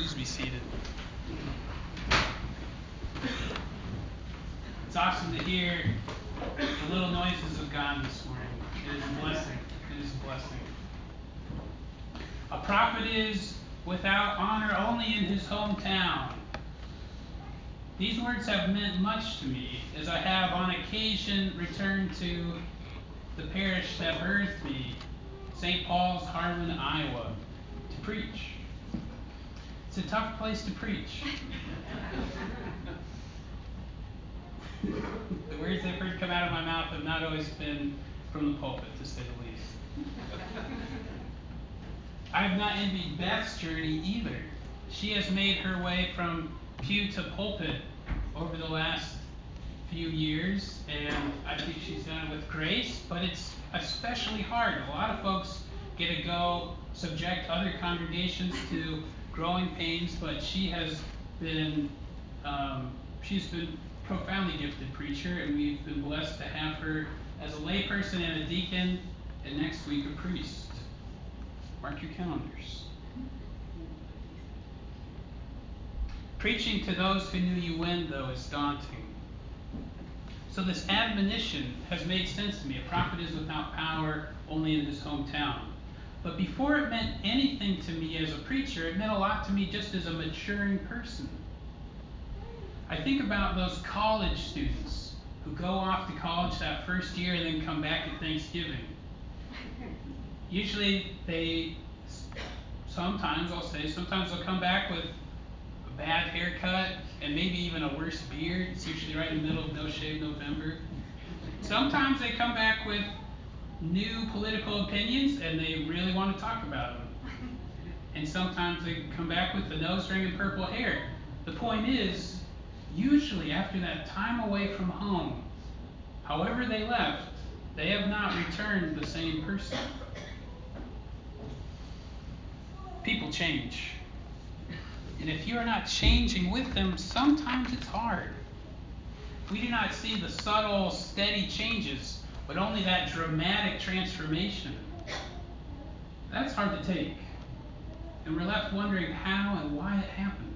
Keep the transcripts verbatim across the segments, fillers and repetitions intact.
Please be seated. It's awesome to hear the little noises of God this morning. It is a blessing. It is a blessing. A prophet is without honor only in his hometown. These words have meant much to me as I have on occasion returned to the parish that birthed me, Saint Paul's, Harlan, Iowa, to preach. It's a tough place to preach. The words I've heard come out of my mouth have not always been from the pulpit, to say the least. I have not envied Beth's journey either. She has made her way from pew to pulpit over the last few years, and I think she's done it with grace, but it's especially hard. A lot of folks get to go subject other congregations to growing pains, but she has been um, she's been profoundly gifted preacher, and we've been blessed to have her as a layperson and a deacon, and next week a priest. Mark your calendars. Preaching to those who knew you when, though, is daunting. So this admonition has made sense to me. A prophet is without power only in his hometown. But before it meant anything to me as a preacher, it meant a lot to me just as a maturing person. I think about those college students who go off to college that first year and then come back at Thanksgiving. Usually they, sometimes I'll say, sometimes they'll come back with a bad haircut and maybe even a worse beard. It's usually right in the middle of No Shave November. Sometimes they come back with new political opinions and they really want to talk about them. And sometimes they come back with the nose ring and purple hair. The point is, usually after that time away from home, however they left, they have not returned the same person. People change. And if you are not changing with them, sometimes it's hard. We do not see the subtle, steady changes, but only that dramatic transformation. That's hard to take. And we're left wondering how and why it happened.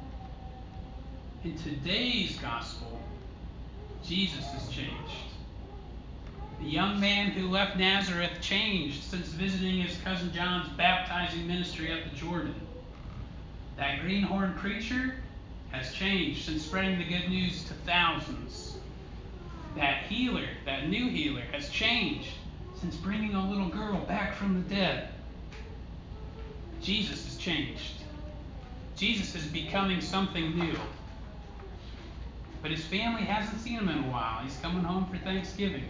In today's gospel, Jesus has changed. The young man who left Nazareth changed since visiting his cousin John's baptizing ministry up the Jordan. That greenhorn preacher has changed since spreading the good news to thousands. That healer, that new healer, has changed since bringing a little girl back from the dead. Jesus has changed. Jesus is becoming something new. But his family hasn't seen him in a while. He's coming home for Thanksgiving.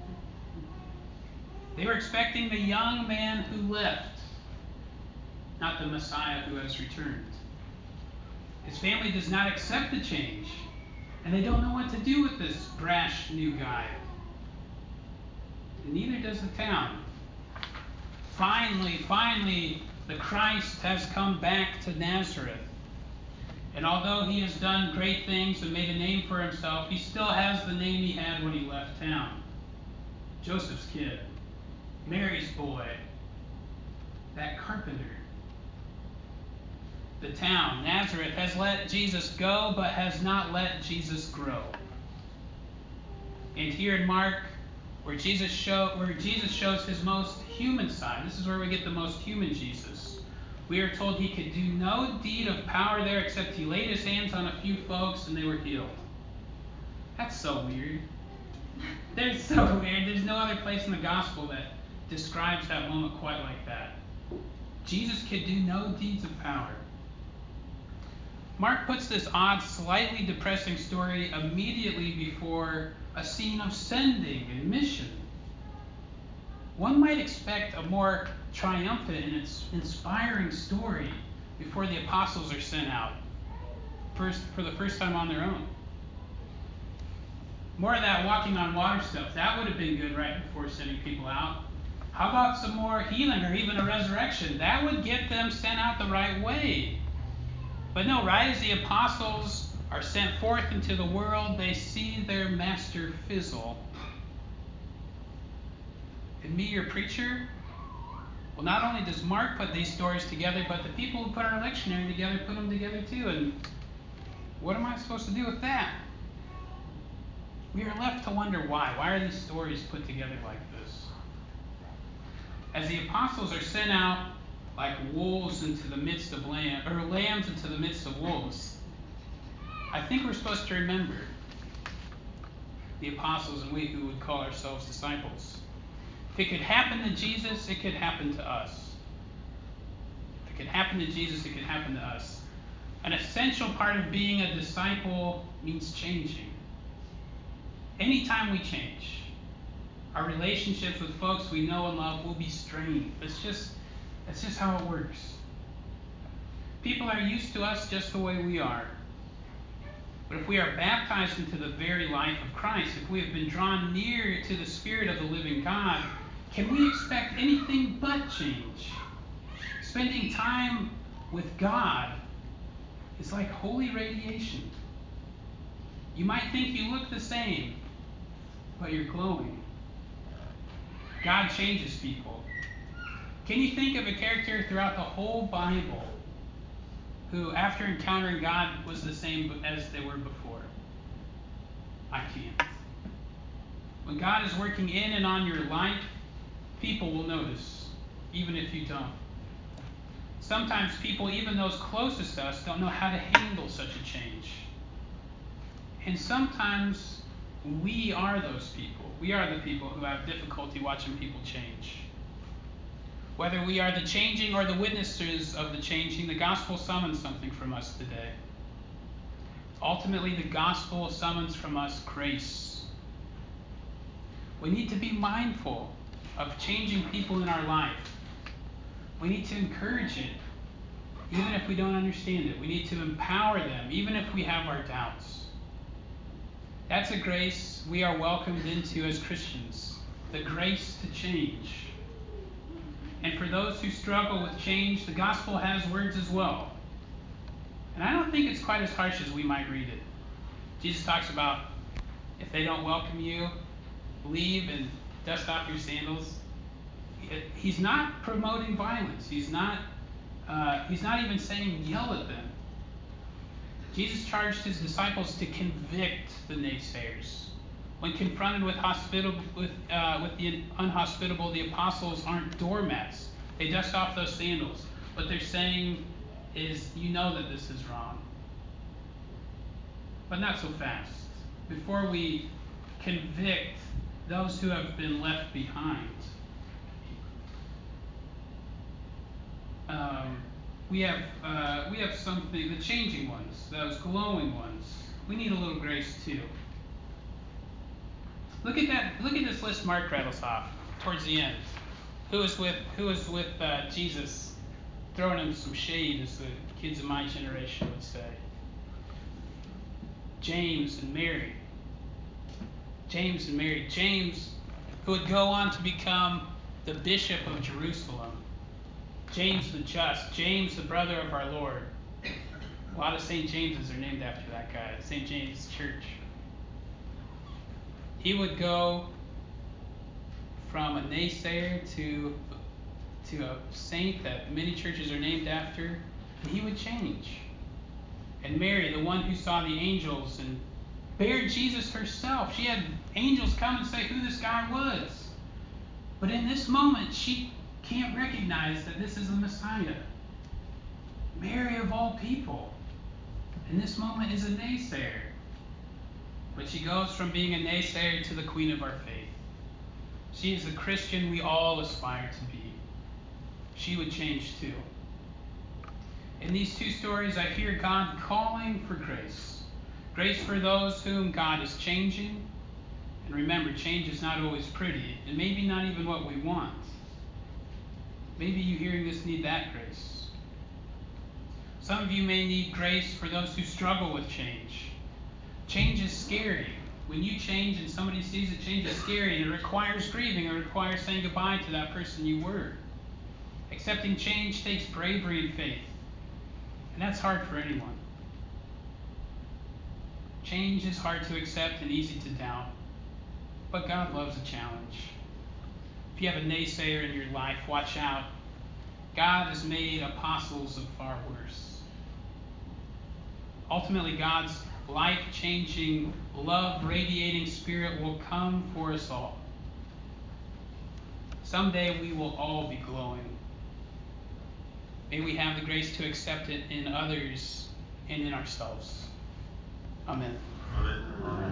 They were expecting the young man who left, not the Messiah who has returned. His family does not accept the change, and they don't know what to do with this brash new guy. And neither does the town. Finally, finally, the Christ has come back to Nazareth. And although he has done great things and made a name for himself, he still has the name he had when he left town. Joseph's kid, Mary's boy, that carpenter. The town, Nazareth, has let Jesus go, but has not let Jesus grow. And here in Mark, where Jesus show, where Jesus shows his most human side, this is where we get the most human Jesus. We are told he could do no deed of power there except he laid his hands on a few folks and they were healed. That's so weird. That's so weird. There's no other place in the gospel that describes that moment quite like that. Jesus could do no deeds of power. Mark puts this odd, slightly depressing story immediately before a scene of sending and mission. One might expect a more triumphant and inspiring story before the apostles are sent out, first for the first time on their own. More of that walking on water stuff, that would have been good right before sending people out. How about some more healing or even a resurrection? That would get them sent out the right way. But no, right as the apostles are sent forth into the world, they see their master fizzle. And me, your preacher, Well, not only does Mark put these stories together, but the people who put our lectionary together put them together too. And what am I supposed to do with that? We are left to wonder why. Why are these stories put together like this? As the apostles are sent out like wolves into the midst of lambs, or lambs into the midst of wolves, I think we're supposed to remember the apostles and we who would call ourselves disciples. If it could happen to Jesus, it could happen to us. If it could happen to Jesus, it could happen to us. An essential part of being a disciple means changing. Anytime we change, our relationships with folks we know and love will be strained. It's just, it's just how it works. People are used to us just the way we are. But if we are baptized into the very life of Christ, if we have been drawn near to the Spirit of the living God, can we expect anything but change? Spending time with God is like holy radiation. You might think you look the same, but you're glowing. God changes people. Can you think of a character throughout the whole Bible who, after encountering God, was the same as they were before? I can't. When God is working in and on your life, people will notice, even if you don't. Sometimes people, even those closest to us, don't know how to handle such a change. And sometimes we are those people. We are the people who have difficulty watching people change. Whether we are the changing or the witnesses of the changing, the gospel summons something from us today. Ultimately, the gospel summons from us grace. We need to be mindful of changing people in our life. We need to encourage it, even if we don't understand it. We need to empower them, even if we have our doubts. That's a grace we are welcomed into as Christians, the grace to change. And for those who struggle with change, the gospel has words as well. And I don't think it's quite as harsh as we might read it. Jesus talks about if they don't welcome you, leave and dust off your sandals. He's not promoting violence. He's not, uh, he's not even saying yell at them. Jesus charged his disciples to convict the naysayers. When confronted with hospitable, with, uh, with the unhospitable, the apostles aren't doormats. They dust off those sandals. What they're saying is, you know that this is wrong. But not so fast. Before we convict those who have been left behind, um, we have uh, we have something, the changing ones, those glowing ones. We need a little grace too. Look at that. Look at this list Mark rattles off towards the end. Who is with Who is with uh, Jesus, throwing him some shade, as the kids of my generation would say. James and Mary. James and Mary. James, who would go on to become the Bishop of Jerusalem. James the Just. James, the brother of our Lord. A lot of Saint Jameses are named after that guy. Saint James Church. He would go from a naysayer to, to a saint that many churches are named after, and he would change. And Mary, the one who saw the angels and bared Jesus herself, she had angels come and say who this guy was. But in this moment, she can't recognize that this is the Messiah. Mary, of all people, in this moment is a naysayer. But she goes from being a naysayer to the queen of our faith. She is the Christian we all aspire to be. She would change too. In these two stories, I hear God calling for grace. Grace for those whom God is changing. And remember, change is not always pretty, and maybe not even what we want. Maybe you hearing this need that grace. Some of you may need grace for those who struggle with change. Change is scary. When you change and somebody sees it, change is scary, and it requires grieving. It requires saying goodbye to that person you were. Accepting change takes bravery and faith. And that's hard for anyone. Change is hard to accept and easy to doubt. But God loves a challenge. If you have a naysayer in your life, watch out. God has made apostles of far worse. Ultimately, God's life-changing, love-radiating Spirit will come for us all. Someday we will all be glowing. May we have the grace to accept it in others and in ourselves. Amen. Amen.